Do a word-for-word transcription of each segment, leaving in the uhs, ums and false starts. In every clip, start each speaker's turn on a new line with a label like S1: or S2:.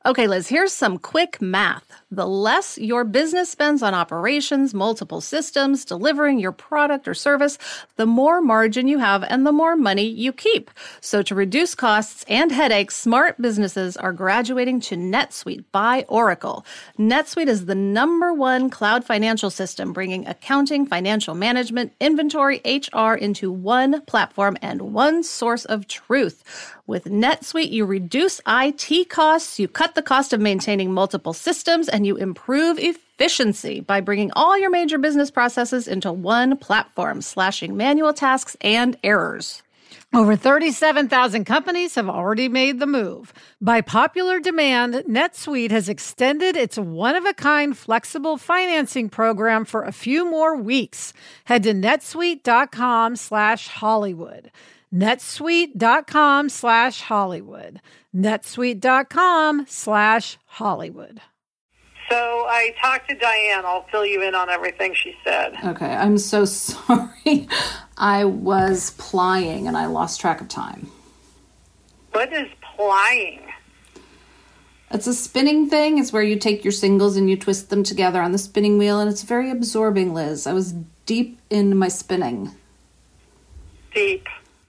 S1: Okay, Liz, here's some quick math. The less your business spends on operations, multiple systems, delivering your product or service, the more margin you have and the more money you keep. So to reduce costs and headaches, smart businesses are graduating to NetSuite by Oracle. NetSuite is the number one cloud financial system, bringing accounting, financial management, inventory, H R into one platform and one source of truth. With NetSuite, you reduce I T costs, you cut the cost of maintaining multiple systems, and you improve efficiency by bringing all your major business processes into one platform, slashing manual tasks and errors.
S2: Over thirty-seven thousand companies have already made the move. By popular demand, NetSuite has extended its one-of-a-kind flexible financing program for a few more weeks. Head to netsuite.com slash Hollywood. netsuite.com slash Hollywood. netsuite.com slash Hollywood.
S3: So I talked to Diane. I'll fill you in on everything she said.
S4: Okay, I'm so sorry. I was plying and I lost track of time.
S3: What is plying?
S4: It's a spinning thing. It's where you take your singles and you twist them together on the spinning wheel, and it's very absorbing, Liz. I was deep in my spinning.
S3: Deep.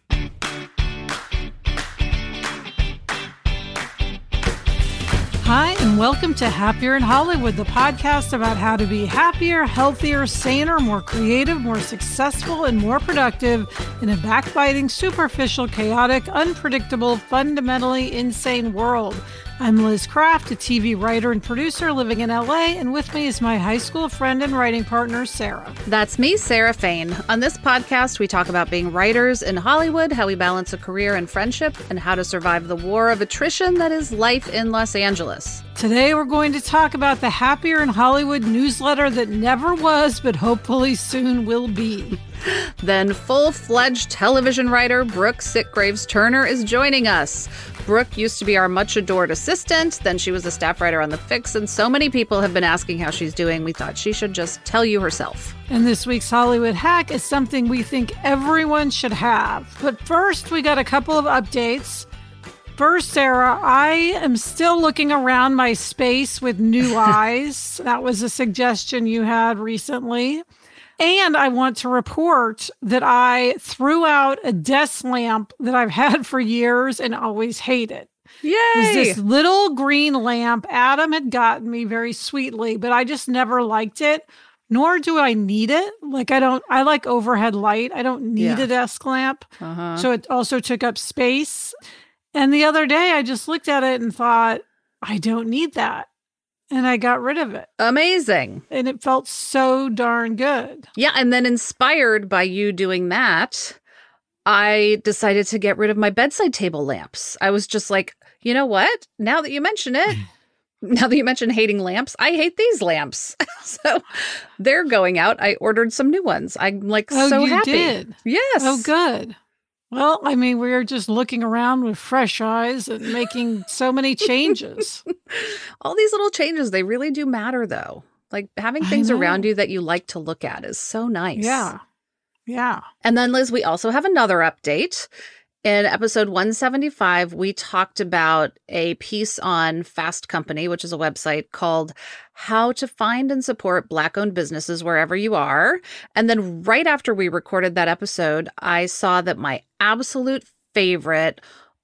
S2: Hi, and welcome to Happier in Hollywood, the podcast about how to be happier, healthier, saner, more creative, more successful, and more productive in a backbiting, superficial, chaotic, unpredictable, fundamentally insane world. I'm Liz Craft, a T V writer and producer living in L A, and with me is my high school friend and writing partner, Sarah.
S1: That's me, Sarah Fain. On this podcast, we talk about being writers in Hollywood, how we balance a career and friendship, and how to survive the war of attrition that is life in Los Angeles.
S2: Today, we're going to talk about the Happier in Hollywood newsletter that never was, but hopefully soon will be.
S1: Then full-fledged television writer Brooke Sitgraves Turner is joining us. Brooke used to be our much-adored assistant, then she was a staff writer on The Fix, and so many people have been asking how she's doing, we thought she should just tell you herself.
S2: And this week's Hollywood hack is something we think everyone should have. But first, we got a couple of updates. First, Sarah, I am still looking around my space with new eyes. That was a suggestion you had recently. And I want to report that I threw out a desk lamp that I've had for years and always hated.
S1: Yay!
S2: It was this little green lamp Adam had gotten me very sweetly, but I just never liked it, nor do I need it. Like I don't, I like overhead light. I don't need
S1: Yeah.
S2: a desk lamp.
S1: Uh-huh.
S2: So it also took up space. And the other day I just looked at it and thought, I don't need that. And I got rid of it.
S1: Amazing.
S2: And it felt so darn good.
S1: Yeah, and then inspired by you doing that, I decided to get rid of my bedside table lamps. I was just like, you know what? Now that you mention it, now that you mention hating lamps, I hate these lamps. So they're going out. I ordered some new ones. I'm like
S2: Oh,
S1: so
S2: you
S1: happy.
S2: did?
S1: Yes.
S2: Oh, good. Well, I mean, we were just looking around with fresh eyes and making so many changes.
S1: All these little changes, they really do matter, though. Like having
S2: I
S1: things
S2: know.
S1: around you that you like to look at is so nice.
S2: Yeah. Yeah.
S1: And then, Liz, we also have another update. In episode one seventy-five, we talked about a piece on Fast Company, which is a website called How to Find and Support Black-Owned Businesses Wherever You Are. And then right after we recorded that episode, I saw that my absolute favorite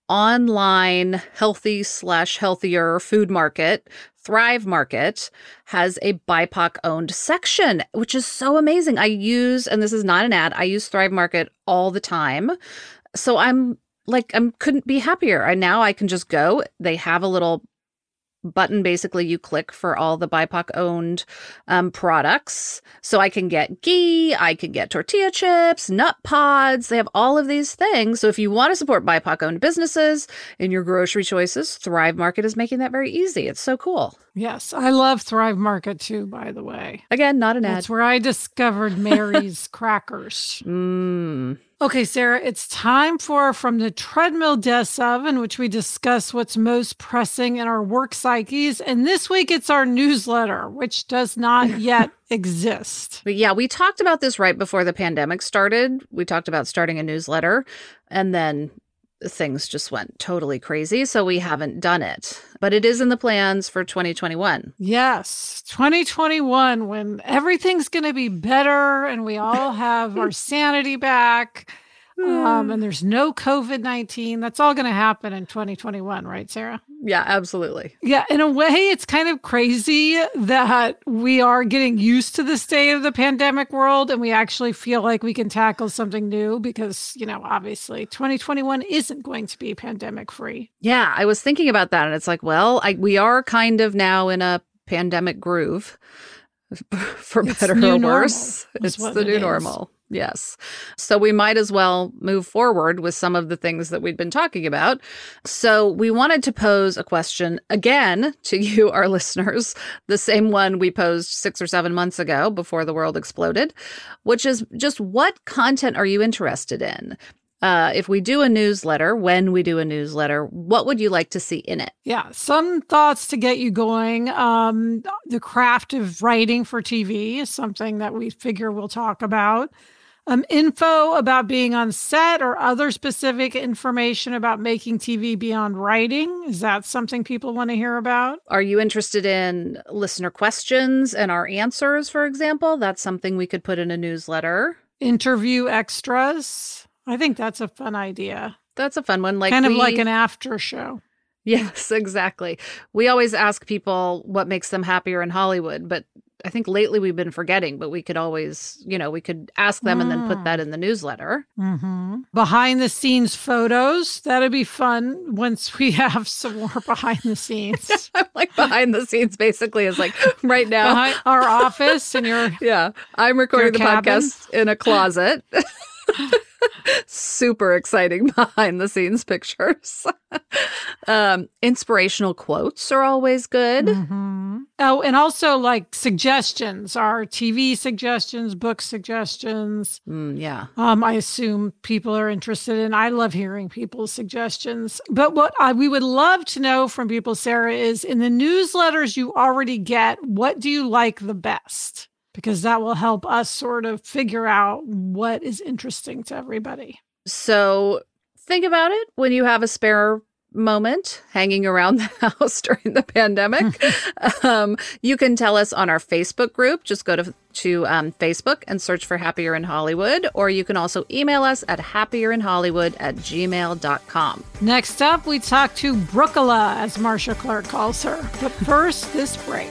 S1: online healthy slash healthier food market, Thrive Market, has a B I P O C-owned section, which is so amazing. I use, and this is not an ad, I use Thrive Market all the time. So I'm like, I couldn't be happier. I now I can just go. They have a little button, basically, you click for all the B I P O C-owned um, products. So I can get ghee, I can get tortilla chips, nut pods. They have all of these things. So if you want to support B I P O C-owned businesses in your grocery choices, Thrive Market is making that very easy. It's so cool.
S2: Yes. I love Thrive Market too, by the way.
S1: Again, not an ad.
S2: That's where I discovered Mary's crackers.
S1: Mm.
S2: Okay, Sarah, it's time for From the Treadmill Desk Of, in which we discuss what's most pressing in our work psyches. And this week it's our newsletter, which does not yet exist.
S1: But yeah, we talked about this right before the pandemic started. We talked about starting a newsletter, and then things just went totally crazy, so we haven't done it. But it is in the plans for twenty twenty-one.
S2: Yes, twenty twenty-one, when everything's going to be better and we all have our sanity back. Um, and there's no COVID nineteen. That's all going to happen in twenty twenty-one, right, Sarah?
S1: Yeah, absolutely.
S2: Yeah, in a way, it's kind of crazy that we are getting used to the state of the pandemic world and we actually feel like we can tackle something new because, you know, obviously twenty twenty-one isn't going to be pandemic free.
S1: Yeah, I was thinking about that and it's like, well, I, we are kind of now in a pandemic groove, for
S2: It's
S1: better
S2: new
S1: or
S2: normal,
S1: worse.
S2: is
S1: It's
S2: what
S1: the
S2: it
S1: new
S2: is.
S1: normal. Yes. So we might as well move forward with some of the things that we'd been talking about. So we wanted to pose a question again to you, our listeners, the same one we posed six or seven months ago before the world exploded, which is just what content are you interested in? Uh, if we do a newsletter, when we do a newsletter, what would you like to see in it?
S2: Yeah, some thoughts to get you going. Um, the craft of writing for T V is something that we figure we'll talk about. Um, info about being on set or other specific information about making T V beyond writing. Is that something people want to hear about?
S1: Are you interested in listener questions and our answers, for example? That's something we could put in a newsletter.
S2: Interview extras. I think that's a fun idea.
S1: That's a fun one. Like
S2: kind of
S1: we,
S2: like an after show.
S1: Yes, exactly. We always ask people what makes them happier in Hollywood, but I think lately we've been forgetting, but we could always, you know, we could ask them and then put that in the newsletter.
S2: Mm-hmm. Behind the scenes photos. That'd be fun once we have some more behind the scenes.
S1: I'm like behind the scenes basically is like right now.
S2: Behind our office and your
S1: Yeah. I'm recording the
S2: cabin.
S1: podcast in a closet. Super exciting behind the scenes pictures. um, inspirational quotes are always good.
S2: Mm-hmm. Oh, and also like suggestions, our T V suggestions, book suggestions.
S1: Mm, yeah.
S2: Um, I assume people are interested in. I love hearing people's suggestions. But what I, we would love to know from people, Sarah, is in the newsletters you already get, what do you like the best? Because that will help us sort of figure out what is interesting to everybody.
S1: So think about it when you have a spare moment hanging around the house during the pandemic. um, you can tell us on our Facebook group. Just go to, to um, Facebook and search for Happier in Hollywood, or you can also email us at happierinhollywood at gmail dot com.
S2: Next up, we talk to Brookala, as Marcia Clark calls her. But first, this break.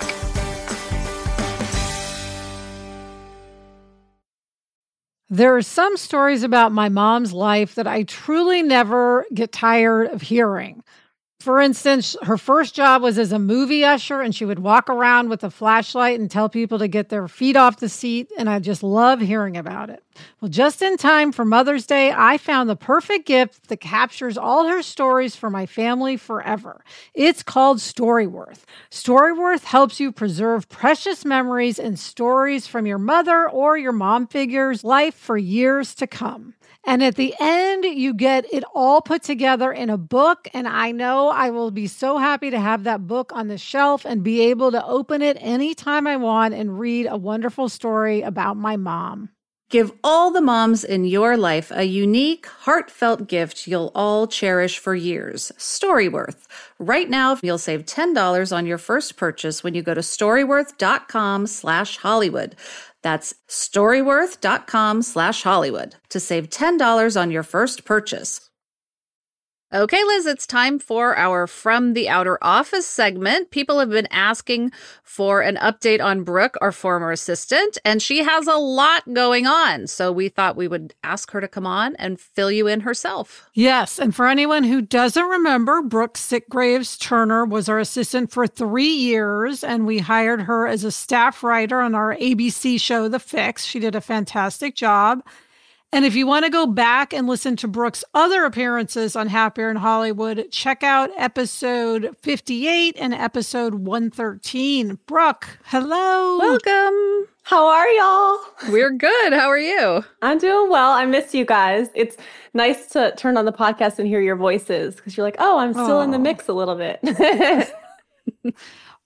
S2: There are some stories about my mom's life that I truly never get tired of hearing. For instance, her first job was as a movie usher, and she would walk around with a flashlight and tell people to get their feet off the seat, and I just love hearing about it. Well, just in time for Mother's Day, I found the perfect gift that captures all her stories for my family forever. It's called Storyworth. Storyworth helps you preserve precious memories and stories from your mother or your mom figure's life for years to come. And at the end, you get it all put together in a book. And I know I will be so happy to have that book on the shelf and be able to open it anytime I want and read a wonderful story about my mom.
S1: Give all the moms in your life a unique, heartfelt gift you'll all cherish for years. Storyworth. Right now, you'll save ten dollars on your first purchase when you go to storyworth.com slash Hollywood. That's storyworth.com slash Hollywood to save ten dollars on your first purchase. Okay, Liz, it's time for our From the Outer Office segment. People have been asking for an update on Brooke, our former assistant, and she has a lot going on. So we thought we would ask her to come on and fill you in herself.
S2: Yes, and for anyone who doesn't remember, Brooke Sitgraves Turner was our assistant for three years, and we hired her as a staff writer on our A B C show, The Fix. She did a fantastic job. And if you want to go back and listen to Brooke's other appearances on Happier in Hollywood, check out episode fifty-eight and episode one thirteen. Brooke, hello.
S1: Welcome.
S5: How are y'all?
S1: We're good. How are you?
S5: I'm doing well. I miss you guys. It's nice to turn on the podcast and hear your voices because you're like, oh, I'm still
S2: Aww.
S5: in the mix a little bit.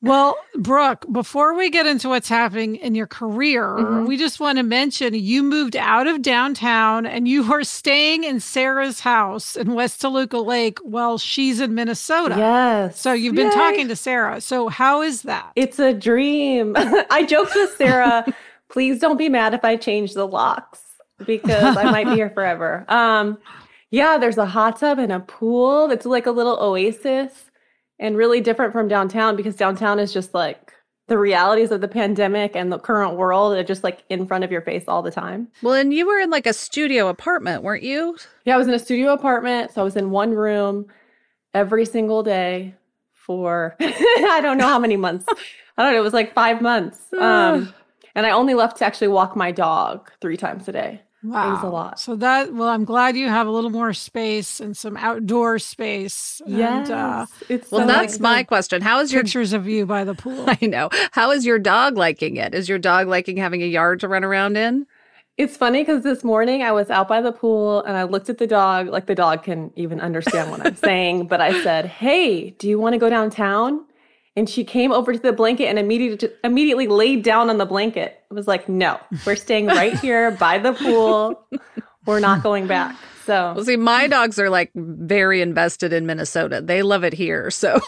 S2: Well, Brooke, before we get into what's happening in your career, mm-hmm. we just want to mention you moved out of downtown and you are staying in Sarah's house in West Toluca Lake while she's in Minnesota.
S5: Yes.
S2: So you've been
S5: Yay.
S2: talking to Sarah. So how is that?
S5: It's a dream. I joked with Sarah, please don't be mad if I change the locks because I might be here forever. Um, yeah, there's a hot tub and a pool. It's like a little oasis. And really different from downtown because downtown is just like the realities of the pandemic and the current world are just like in front of your face all the time.
S1: Well, and you were in like a studio apartment, weren't you?
S5: Yeah, I was in a studio apartment. So I was in one room every single day for, I don't know how many months. I don't know. It was like five months. Um, and I only left to actually walk my dog three times a day.
S2: Wow.
S5: It was a lot.
S2: So that, well, I'm glad you have a little more space and some outdoor space.
S5: Yes.
S2: And, uh,
S5: it's
S1: well,
S5: so
S1: that's
S5: like
S1: my question. How is your
S2: pictures of you by the pool?
S1: I know. How is your dog liking it? Is your dog liking having a yard to run around in?
S5: It's funny because this morning I was out by the pool and I looked at the dog, like the dog can even understand what I'm saying. But I said, hey, do you want to go downtown? And she came over to the blanket and immediately immediately laid down on the blanket. I was like, no, we're staying right here by the pool. We're not going back. So,
S1: well, see, my dogs are like very invested in Minnesota. They love it here. So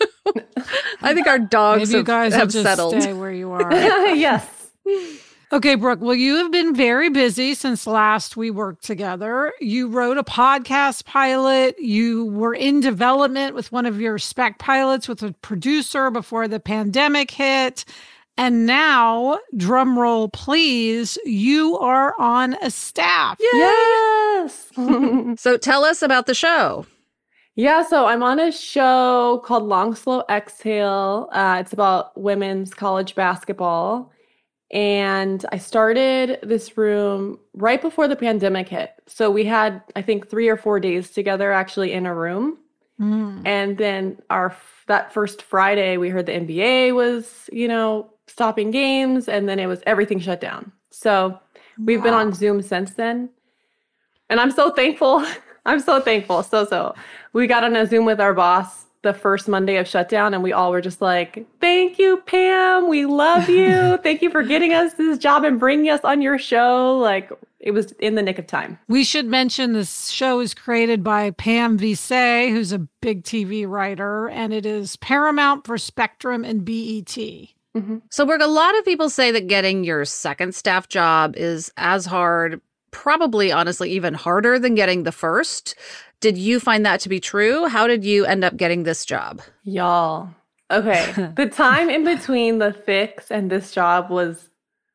S1: I think our dogs
S2: Maybe
S1: have,
S2: you guys
S1: have
S2: will just
S1: settled.
S2: Stay where you are.
S5: yes.
S2: Okay, Brooke, well, you have been very busy since last we worked together. You wrote a podcast pilot. You were in development with one of your spec pilots with a producer before the pandemic hit. And now, drum roll, please, you are on a staff.
S5: Yes.
S1: So tell us about the show.
S5: Yeah, so I'm on a show called Long Slow Exhale. Uh, it's about women's college basketball. And I started this room right before the pandemic hit. So we had, I think, three or four days together actually in a room. Mm. And then our that first Friday, we heard the N B A was, you know, stopping games. And then it was everything shut down. So we've wow. been on Zoom since then. And I'm so thankful. I'm so thankful. So, so we got on a Zoom with our boss the first Monday of shutdown, and we all were just like, thank you, Pam. We love you. Thank you for getting us this job and bringing us on your show. Like, it was in the nick of time.
S2: We should mention this show is created by Pam Visay, who's a big T V writer, and it is Paramount for Spectrum and B E T.
S1: Mm-hmm. So, Brooke, a lot of people say that getting your second staff job is as hard, probably, honestly, even harder than getting the first. Did you find that to be true? How did you end up getting this job?
S5: Y'all. Okay. The time in between the fix and this job was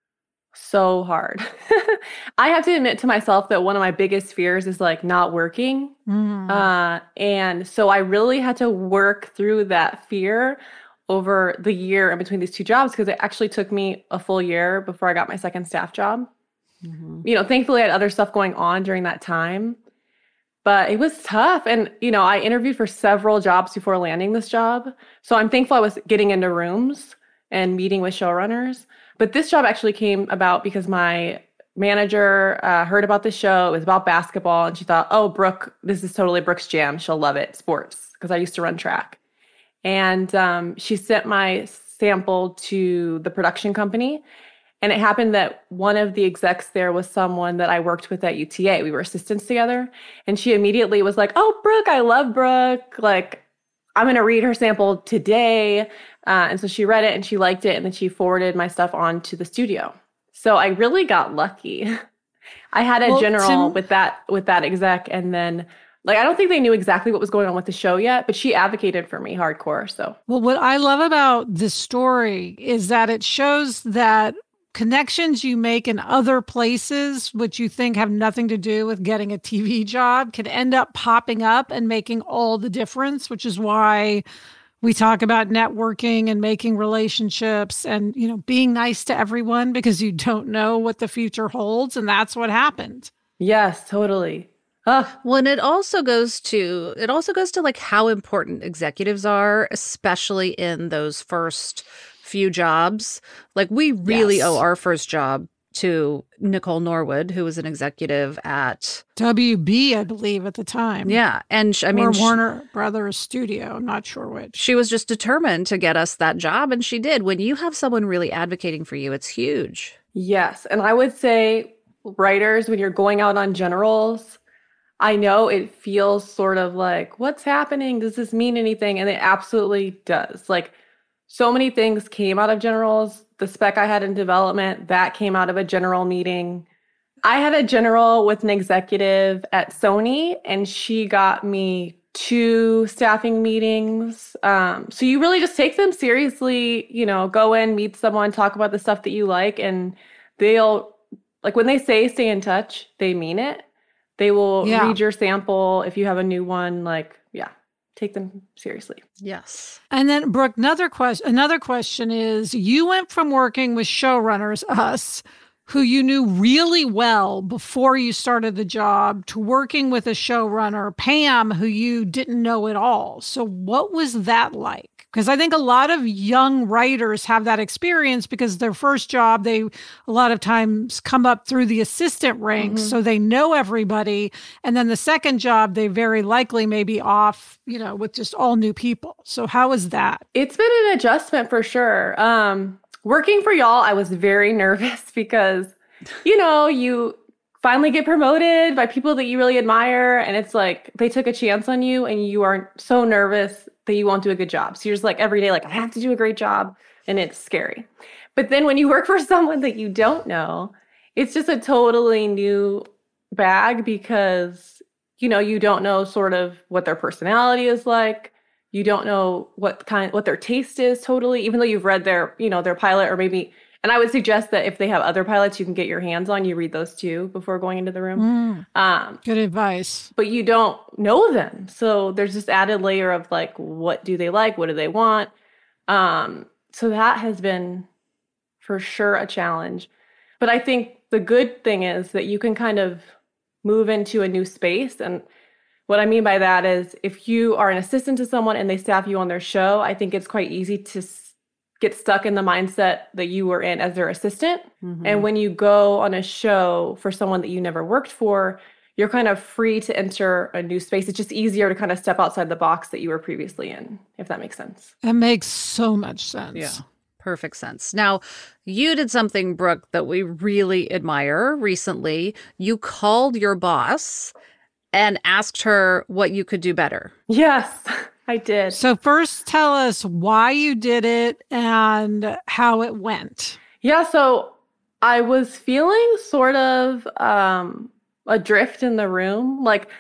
S5: so hard. I have to admit to myself that one of my biggest fears is like not working. Mm. Uh, and so I really had to work through that fear over the year in between these two jobs because it actually took me a full year before I got my second staff job. Mm-hmm. You know, thankfully I had other stuff going on during that time. But it was tough. And, you know, I interviewed for several jobs before landing this job. So I'm thankful I was getting into rooms and meeting with showrunners. But this job actually came about because my manager uh, heard about the show. It was about basketball. And she thought, oh, Brooke, this is totally Brooke's jam. She'll love it. Sports. Because I used to run track. And um, she sent my sample to the production company. And it happened that one of the execs there was someone that I worked with at U T A. We were assistants together. And she immediately was like, oh, Brooke, I love Brooke. Like, I'm going to read her sample today. Uh, and so she read it and she liked it. And then she forwarded my stuff on to the studio. So I really got lucky. I had a well, general Tim- with that with that exec. And then, like, I don't think they knew exactly what was going on with the show yet, but she advocated for me hardcore. So,
S2: well, what I love about this story is that it shows that connections you make in other places, which you think have nothing to do with getting a T V job, can end up popping up and making all the difference, which is why we talk about networking and making relationships and, you know, being nice to everyone because you don't know what the future holds. And that's what happened.
S5: Yes, totally.
S1: Uh, well, and it also goes to, it also goes to like how important executives are, especially in those first few jobs. Like we really yes. owe our first job to Nicole Norwood, who was an executive at
S2: W B, I believe, at the time.
S1: Yeah. And sh- I mean,
S2: or
S1: sh-
S2: Warner Brothers Studio. I'm not sure which.
S1: She was just determined to get us that job. And she did. When you have someone really advocating for you, it's huge.
S5: Yes. And I would say, writers, when you're going out on generals, I know it feels sort of like, what's happening? Does this mean anything? And it absolutely does. Like, so many things came out of generals. The spec I had in development, that came out of a general meeting. I had a general with an executive at Sony, and she got me two staffing meetings. Um, so you really just take them seriously, you know, go in, meet someone, talk about the stuff that you like, and they'll, like when they say stay in touch, they mean it. They will
S2: Yeah.
S5: read your sample. If you have a new one, like, yeah, take them seriously.
S1: Yes.
S2: And then, Brooke, another question. Another question is: you went from working with showrunners, us, who you knew really well before you started the job, to working with a showrunner, Pam, who you didn't know at all. So, what was that like? Because I think a lot of young writers have that experience because their first job, they a lot of times come up through the assistant ranks,
S5: Mm-hmm.
S2: so they know everybody. And then the second job, they very likely may be off, you know, with just all new people. So how is that?
S5: It's been an adjustment for sure. Um, working for y'all, I was very nervous because, you know, you finally get promoted by people that you really admire. And it's like they took a chance on you and you are so nervous that you won't do a good job. So you're just like every day, like, I have to do a great job. And it's scary. But then when you work for someone that you don't know, it's just a totally new bag because, you know, you don't know sort of what their personality is like. You don't know what kind, what their taste is totally, even though you've read their, you know, their pilot or maybe, and I would suggest that if they have other pilots you can get your hands on, you read those too before going into the room.
S2: Mm,
S5: Um,
S2: good advice.
S5: but you don't know them. So there's this added layer of like, what do they like? What do they want? Um, so that has been for sure a challenge. But I think the good thing is that you can kind of move into a new space. And what I mean by that is if you are an assistant to someone and they staff you on their show, I think it's quite easy to s- get stuck in the mindset that you were in as their assistant.
S1: Mm-hmm.
S5: And when you go on a show for someone that you never worked for, you're kind of free to enter a new space. It's just easier to kind of step outside the box that you were previously in, if that makes sense.
S2: That makes so much sense.
S1: Yeah. Perfect sense. Now, you did something, Brooke, that we really admire recently. You called your boss and asked her what you could do better.
S5: Yes, I did.
S2: So first tell us why you did it and how it went.
S5: Yeah, so I was feeling sort of um, adrift in the room. Like,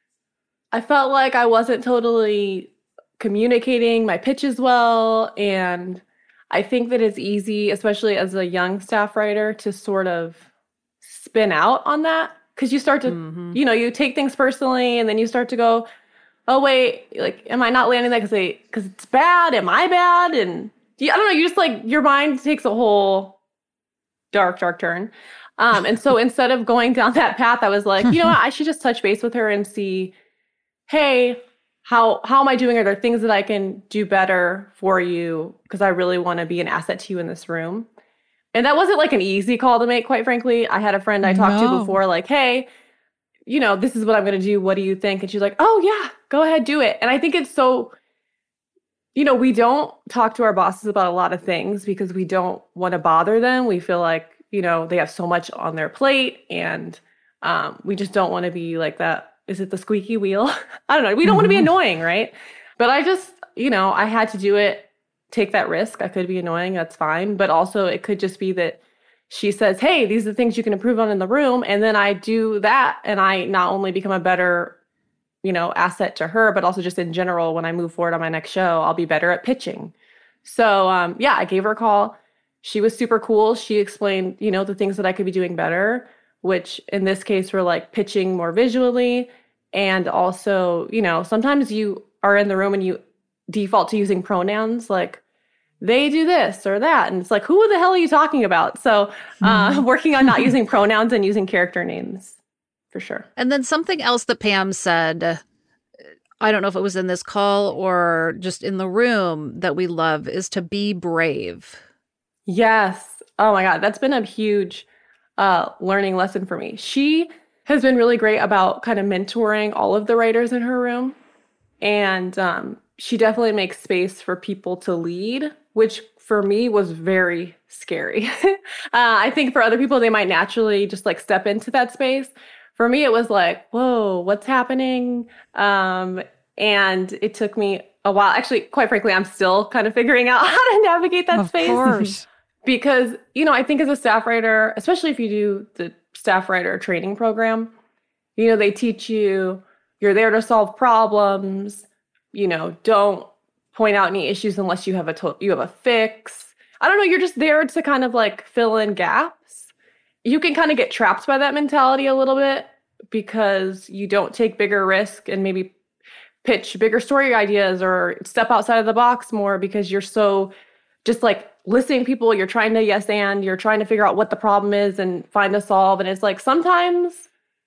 S5: I felt like I wasn't totally communicating my pitches well. And I think that it's easy, especially as a young staff writer, to sort of spin out on that. Because you start to,
S1: Mm-hmm.
S5: you know, you take things personally and then you start to go, oh, wait, like, am I not landing that because they, because it's bad? Am I bad? And yeah, I don't know, you just like, your mind takes a whole dark, dark turn. Um, and so instead of going down that path, I was like, you know what, I should just touch base with her and see, hey, how how am I doing? Are there things that I can do better for you? Because I really want to be an asset to you in this room. And that wasn't like an easy call to make, quite frankly. I had a friend I talked
S2: No.
S5: to before, like, hey, you know, this is what I'm going to do. What do you think? And she's like, oh, yeah, go ahead, do it. And I think it's so, you know, we don't talk to our bosses about a lot of things because we don't want to bother them. We feel like, you know, they have so much on their plate and um, we just don't want to be like that. Is it the squeaky wheel? I don't know. We don't want to be annoying, right? But I just, you know, I had to do it, take that risk. I could be annoying. That's fine. But also it could just be that she says, hey, these are the things you can improve on in the room. And then I do that. And I not only become a better, you know, asset to her, but also just in general, when I move forward on my next show, I'll be better at pitching. So um, yeah, I gave her a call. She was super cool. She explained, you know, the things that I could be doing better, which in this case were like pitching more visually. And also, you know, sometimes you are in the room and you default to using pronouns like they do this or that. And it's like, who the hell are you talking about? So uh, working on not using pronouns and using character names for sure.
S1: And then something else that Pam said, I don't know if it was in this call or just in the room, that we love is to be brave.
S5: Yes. Oh my God. That's been a huge uh, learning lesson for me. She has been really great about kind of mentoring all of the writers in her room. And um, she definitely makes space for people to lead, which for me was very scary. uh, I think for other people, they might naturally just like step into that space. For me, it was like, whoa, what's happening? Um, and it took me a while. Actually, quite frankly, I'm still kind of figuring out how to navigate that
S2: of
S5: space.
S2: Of course.
S5: Because, you know, I think as a staff writer, especially if you do the staff writer training program, you know, they teach you you're there to solve problems, you know, don't point out any issues unless you have a to- you have a fix. I don't know, you're just there to kind of like fill in gaps. You can kind of get trapped by that mentality a little bit because you don't take bigger risk and maybe pitch bigger story ideas or step outside of the box more because you're so just like listening to people, you're trying to yes and, you're trying to figure out what the problem is and find a solve. And it's like sometimes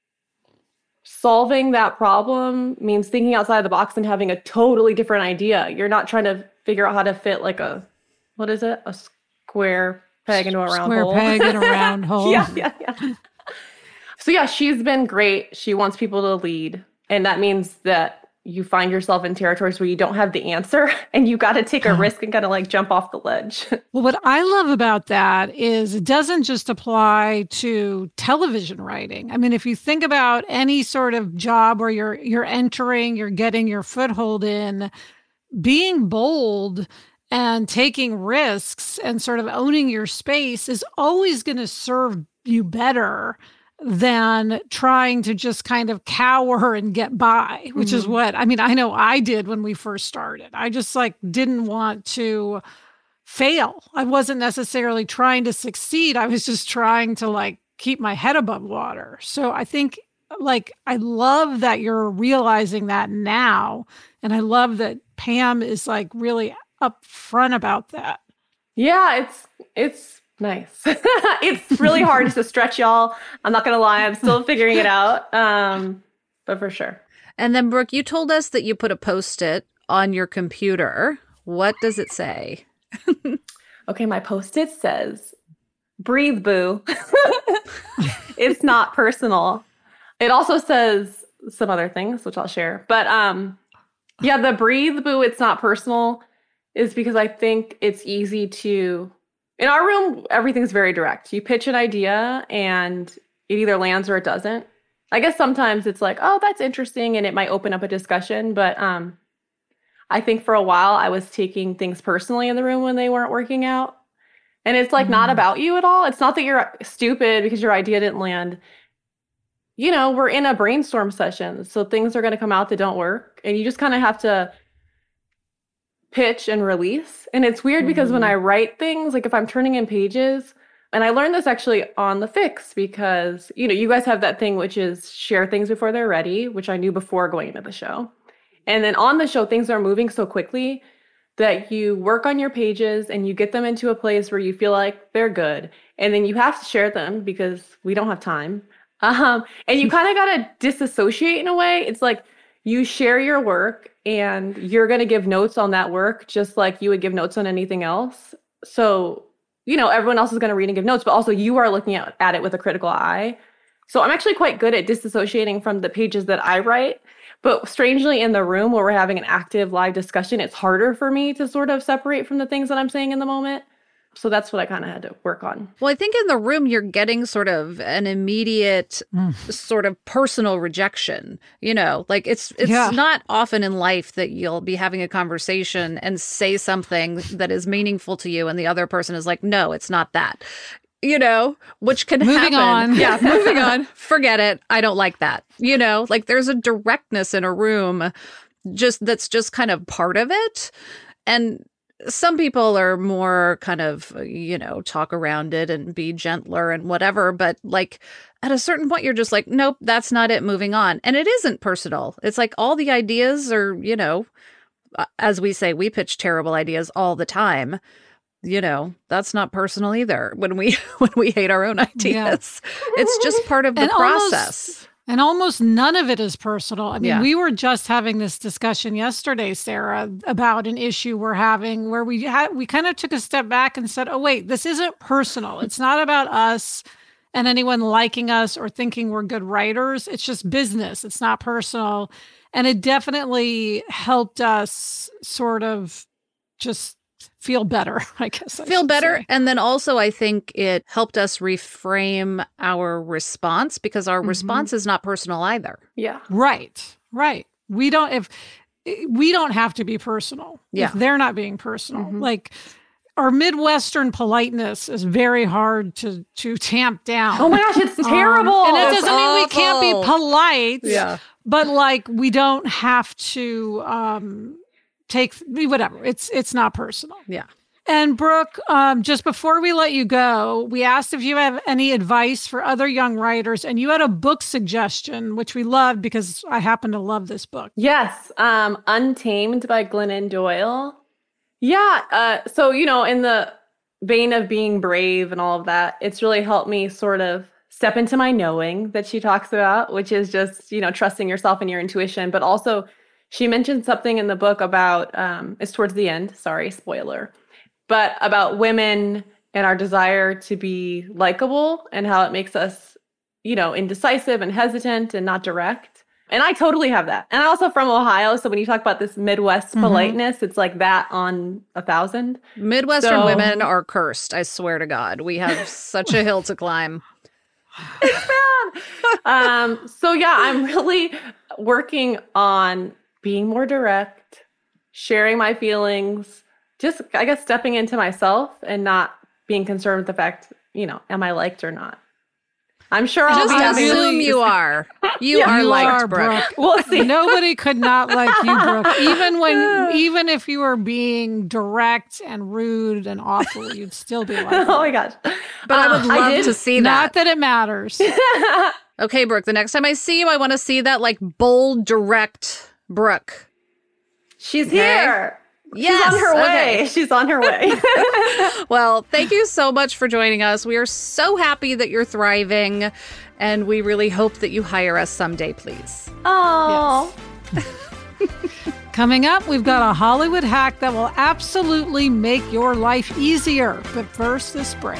S5: solving that problem means thinking outside the box and having a totally different idea. You're not trying to figure out how to fit like a, what is it? A square peg into a round
S2: square
S5: hole.
S2: Square peg in a round hole.
S5: yeah, yeah, yeah. So yeah, she's been great. She wants people to lead. And that means that you find yourself in territories where you don't have the answer and you got to take a risk and kind of like jump off the ledge.
S2: Well, what I love about that is it doesn't just apply to television writing. I mean, if you think about any sort of job where you're you're entering, you're getting your foothold in, being bold and taking risks and sort of owning your space is always going to serve you better than trying to just kind of cower and get by, which mm-hmm. is what, I mean, I know I did when we first started. I just like didn't want to fail. I wasn't necessarily trying to succeed. I was just trying to like keep my head above water. So I think like, I love that you're realizing that now. And I love that Pam is like really upfront about that.
S5: Yeah, it's, it's, nice. It's really hard to stretch, y'all. I'm not going to lie. I'm still figuring it out. Um, but for sure.
S1: And then, Brooke, you told us that you put a Post-it on your computer. What does it say?
S5: Okay, my Post-it says, breathe, boo. It's not personal. It also says some other things, which I'll share. But um, yeah, the breathe, boo, it's not personal is because I think it's easy to... In our room, everything's very direct. You pitch an idea and it either lands or it doesn't. I guess sometimes it's like, oh, that's interesting, and it might open up a discussion. But um, I think for a while I was taking things personally in the room when they weren't working out. And it's like mm. not about you at all. It's not that you're stupid because your idea didn't land. You know, we're in a brainstorm session, so things are going to come out that don't work. And you just kind of have to pitch and release. And it's weird because mm-hmm. when I write things, like if I'm turning in pages, and I learned this actually on The Fix because, you know, you guys have that thing, which is share things before they're ready, which I knew before going into the show. And then on the show, things are moving so quickly that you work on your pages and you get them into a place where you feel like they're good. And then you have to share them because we don't have time. Um, and you kind of got to disassociate in a way. It's like you share your work and you're going to give notes on that work just like you would give notes on anything else. So, you know, everyone else is going to read and give notes, but also you are looking at, at it with a critical eye. So I'm actually quite good at disassociating from the pages that I write. But strangely, in the room where we're having an active live discussion, it's harder for me to sort of separate from the things that I'm saying in the moment. So that's what I kind of had to work on.
S1: Well, I think in the room, you're getting sort of an immediate mm. sort of personal rejection. You know, like it's it's yeah. not often in life that you'll be having a conversation and say something that is meaningful to you. And the other person is like, no, it's not that, you know, which can
S2: moving
S1: happen.
S2: On.
S1: Yeah, moving on. Forget it. I don't like that. You know, like there's a directness in a room just that's just kind of part of it. And some people are more kind of, you know, talk around it and be gentler and whatever. But like at a certain point, you're just like, nope, that's not it. Moving on. And it isn't personal. It's like all the ideas are, you know, as we say, we pitch terrible ideas all the time. You know, that's not personal either when we when we hate our own ideas. Yeah. It's just part of the
S2: and
S1: process.
S2: Almost, and almost none of it is personal. I mean,
S1: yeah.
S2: we were just having this discussion yesterday, Sarah, about an issue we're having where we had we kind of took a step back and said, oh, wait, this isn't personal. It's not about us. and anyone liking us or thinking we're good writers. It's just business. It's not personal. And it definitely helped us sort of just feel better, I guess. I
S1: feel better.
S2: Say.
S1: And then also, I think it helped us reframe our response because our mm-hmm. response is not personal either.
S5: Yeah.
S2: Right. Right. We don't, if we don't have to be personal.
S1: Yeah.
S2: If they're not being personal.
S1: Mm-hmm.
S2: Like, our Midwestern politeness is very hard to to tamp down.
S5: Oh my gosh, it's terrible.
S2: Um, and it
S1: It's
S2: doesn't mean we can't be
S1: awful.
S2: polite.
S1: Yeah.
S2: But like, we don't have to um, take whatever. It's it's not personal.
S1: Yeah.
S2: And Brooke, um, just before we let you go, we asked if you have any advice for other young writers, and you had a book suggestion, which we loved because I happen to love this book.
S5: Yes, um, Untamed by Glennon Doyle. Yeah, uh, so, you know, in the vein of being brave and all of that, it's really helped me sort of step into my knowing that she talks about, which is just, you know, trusting yourself and your intuition. But also, she mentioned something in the book about, um, it's towards the end, sorry, spoiler, but about women and our desire to be likable and how it makes us, you know, indecisive and hesitant and not direct. And I totally have that. And I'm also from Ohio. So when you talk about this Midwest mm-hmm. politeness, it's like that on a thousand.
S1: Midwestern
S5: so,
S1: women are cursed. I swear to God. We have such a hill to climb.
S5: It's bad. um, so yeah, I'm really working on being more direct, sharing my feelings, just, I guess, stepping into myself and not being concerned with the fact, you know, am I liked or not? I'm sure I'll
S1: Just
S5: be
S1: assume you are. You
S2: Yeah,
S1: are
S2: you
S1: liked,
S2: are,
S1: Brooke.
S2: Brooke.
S5: We'll see.
S2: Nobody could not like you, Brooke. Even when, even if you were being direct and rude and awful, you'd still be like.
S5: Oh my gosh!
S1: But I would
S5: Um,
S1: love
S5: did-
S1: to see
S2: Not
S1: that.
S2: that it matters.
S1: Okay, Brooke, the next time I see you, I want to see that like bold, direct Brooke.
S5: She's
S1: Okay.
S5: here.
S1: Yes.
S5: She's on her
S1: okay.
S5: way. She's on her way.
S1: Well, thank you so much for joining us. We are so happy that you're thriving, and we really hope that you hire us someday, please.
S5: Oh.
S2: Coming up, we've got a Hollywood hack that will absolutely make your life easier. But first, this break.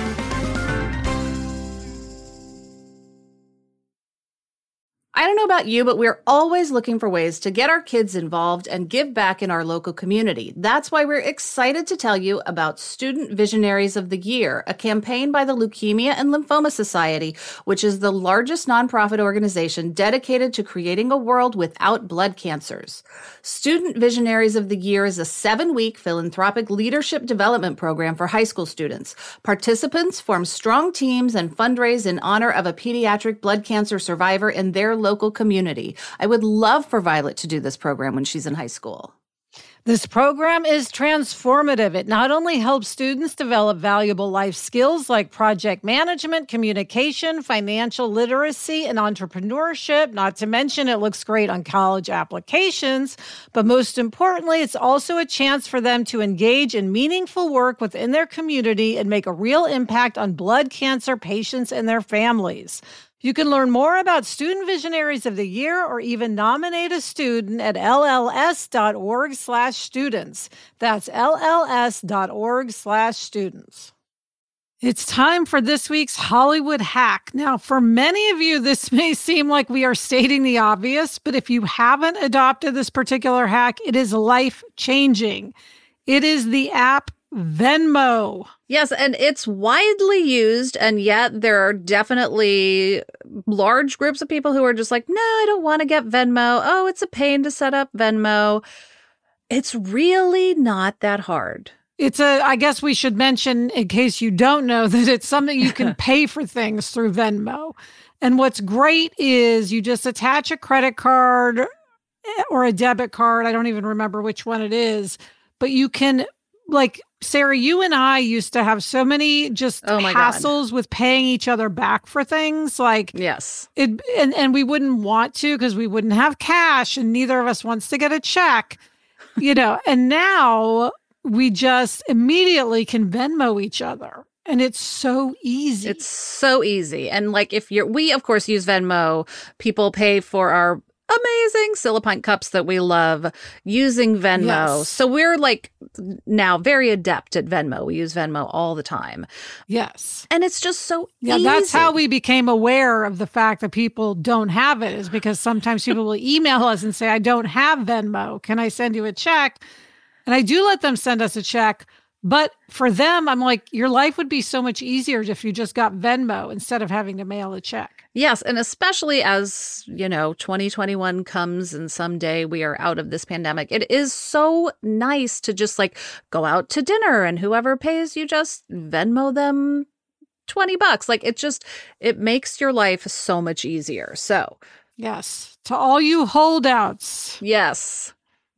S1: I don't know about you, but we're always looking for ways to get our kids involved and give back in our local community. That's why we're excited to tell you about Student Visionaries of the Year, a campaign by the Leukemia and Lymphoma Society, which is the largest nonprofit organization dedicated to creating a world without blood cancers. Student Visionaries of the Year is a seven-week philanthropic leadership development program for high school students. Participants form strong teams and fundraise in honor of a pediatric blood cancer survivor in their local community. I would love for Violet to do this program when she's in high school.
S2: This program is transformative. It not only helps students develop valuable life skills like project management, communication, financial literacy, and entrepreneurship, not to mention it looks great on college applications, but most importantly, it's also a chance for them to engage in meaningful work within their community and make a real impact on blood cancer patients and their families. You can learn more about Student Visionaries of the Year or even nominate a student at lls.org slash students. That's lls.org slash students. It's time for this week's Hollywood hack. Now, for many of you, this may seem like we are stating the obvious, but if you haven't adopted this particular hack, it is life-changing. It is the app Venmo.
S1: Yes, and it's widely used, and yet there are definitely large groups of people who are just like, no, I don't want to get Venmo. Oh, it's a pain to set up Venmo. It's really not that hard.
S2: It's a, I guess we should mention, in case you don't know, that it's something you can pay for things through Venmo. And what's great is you just attach a credit card or a debit card. I don't even remember which one it is, but you can, like, Sarah, you and I used to have so many just
S1: Oh my
S2: hassles with paying each other back for things. Like,
S1: Yes.
S2: it, and, and we wouldn't want to because we wouldn't have cash and neither of us wants to get a check, you know, and now we just immediately can Venmo each other. And it's so easy.
S1: It's so easy. And like if you're, we of course use Venmo. People pay for our amazing Silipint cups that we love, using Venmo.
S2: Yes.
S1: So we're like now very adept at Venmo. We use Venmo all the time.
S2: Yes.
S1: And it's just so
S2: Yeah,
S1: easy.
S2: that's how we became aware of the fact that people don't have it, is because sometimes people will email us and say, I don't have Venmo. Can I send you a check? And I do let them send us a check. But for them, I'm like, your life would be so much easier if you just got Venmo instead of having to mail a check.
S1: Yes. And especially as, you know, twenty twenty-one comes and someday we are out of this pandemic, it is so nice to just like go out to dinner and whoever pays you just Venmo them twenty bucks. Like it just, it makes your life so much easier. So,
S2: yes, to all you holdouts.
S1: Yes.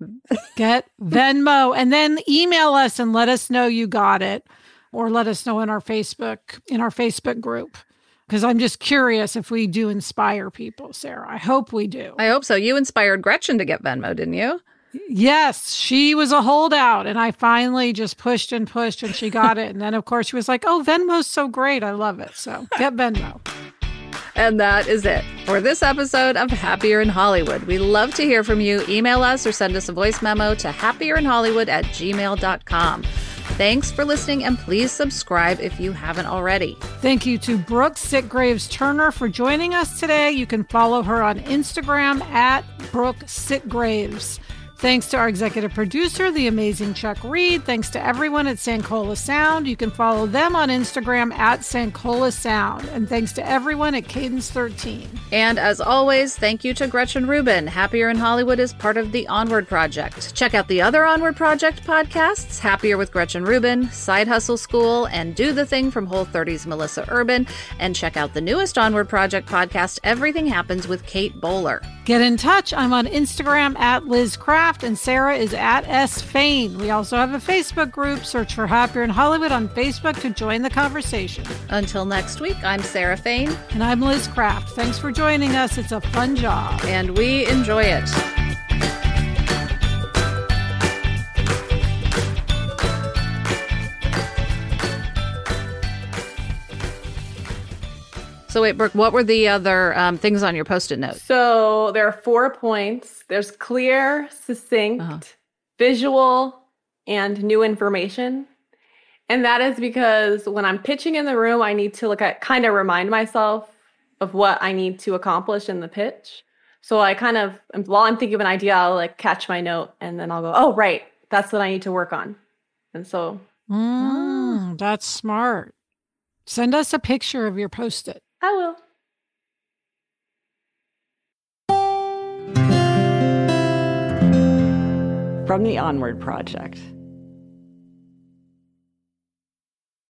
S2: Get Venmo and then email us and let us know you got it, or let us know in our Facebook, in our Facebook group. Because I'm just curious if we do inspire people, Sarah. I hope we do.
S1: I hope so. You inspired Gretchen to get Venmo, didn't you?
S2: Yes, she was a holdout. And I finally just pushed and pushed and she got it. And then, of course, she was like, oh, Venmo's so great. I love it. So get Venmo.
S1: And that is it for this episode of Happier in Hollywood. We love to hear from you. Email us or send us a voice memo to happierin hollywood at gmail dot com. Thanks for listening, and please subscribe if you haven't already.
S2: Thank you to Brooke Sitgraves Turner for joining us today. You can follow her on Instagram at Brooke Sitgraves. Thanks to our executive producer, the amazing Chuck Reed. Thanks to everyone at Sankola Sound. You can follow them on Instagram at Sankola Sound. And thanks to everyone at Cadence thirteen.
S1: And as always, thank you to Gretchen Rubin. Happier in Hollywood is part of the Onward Project. Check out the other Onward Project podcasts, Happier with Gretchen Rubin, Side Hustle School, and Do the Thing from Whole thirty's Melissa Urban. And check out the newest Onward Project podcast, Everything Happens with Kate Bowler.
S2: Get in touch. I'm on Instagram at Liz Craft, and Sarah is at S Fain. We also have a Facebook group. Search for Happier in Hollywood on Facebook to join the conversation.
S1: Until next week, I'm Sarah Fain.
S2: And I'm Liz Craft. Thanks for joining us. It's a fun job.
S1: And we enjoy it. So wait, Brooke, what were the other um, things on your Post-it note?
S5: So there are four points. There's clear, succinct, uh-huh. visual, and new information. And that is because when I'm pitching in the room, I need to look at kind of remind myself of what I need to accomplish in the pitch. So I kind of, while I'm thinking of an idea, I'll like catch my note and then I'll go, oh, right, that's what I need to work on. And so.
S2: Mm, that's smart. Send us a picture of your Post-it.
S5: I will.
S6: From the Onward Project.